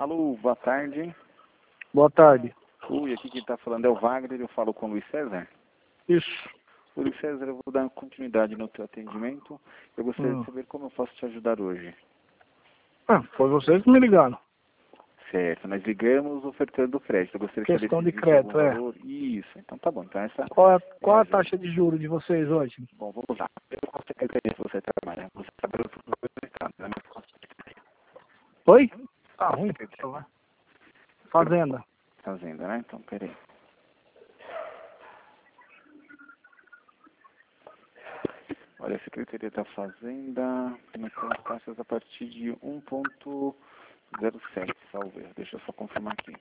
Alô, boa tarde. Boa tarde. Oi, aqui quem está falando é o Wagner, eu falo com o Luiz César. Isso. Ô, Luiz César, eu vou dar continuidade no teu atendimento. Eu gostaria de saber como eu posso te ajudar hoje. Foi vocês que me ligaram. Certo, nós ligamos ofertando crédito. Eu gostaria de saber Questão se de existe crédito, algum valor. Isso, então tá bom. Então essa Qual a taxa de juros de vocês hoje? Bom, vamos lá. Eu consigo entender se você trabalha. Você trabalha no estado, né? Oi? Tá ruim. Fazenda. Fazenda, né? Então, peraí. Olha, a Secretaria da Fazenda tem as taxas a partir de 1,07, salvo erro. Deixa eu só confirmar aqui.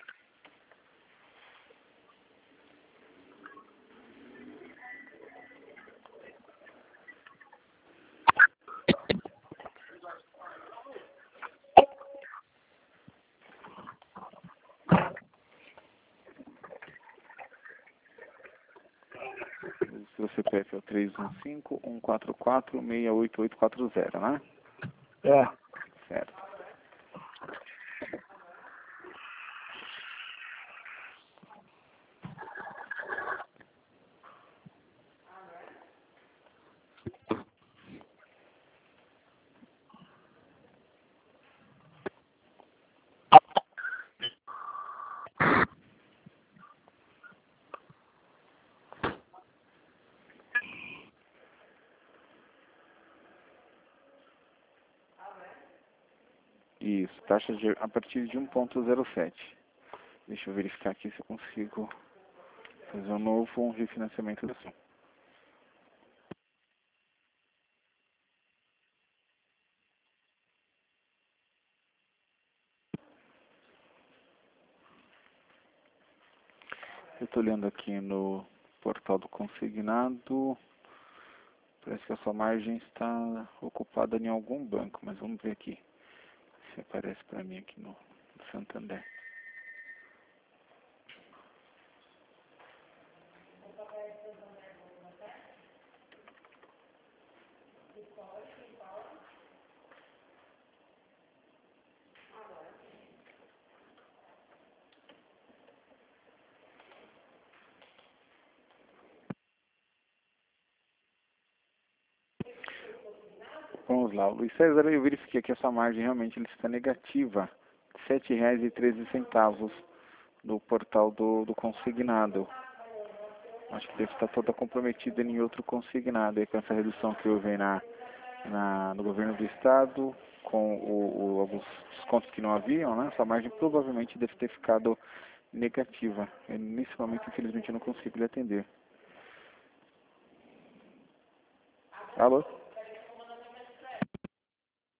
O seu CPF é o 315-144-68840, né? É. Certo. Isso, taxa a partir de 1,07. Deixa eu verificar aqui se eu consigo fazer um novo refinanciamento assim. Eu estou olhando aqui no portal do consignado. Parece que a sua margem está ocupada em algum banco, mas vamos ver aqui se aparece para mim aqui no Santander. Vamos lá, Luiz César, eu verifiquei que a sua margem realmente ele está negativa, R$ 7,13 no portal do consignado. Acho que deve estar toda comprometida em outro consignado, aí com essa redução que houve aí no governo do estado, com alguns descontos que não haviam, né? Sua margem provavelmente deve ter ficado negativa. Nesse momento, infelizmente, eu não consigo lhe atender. Alô?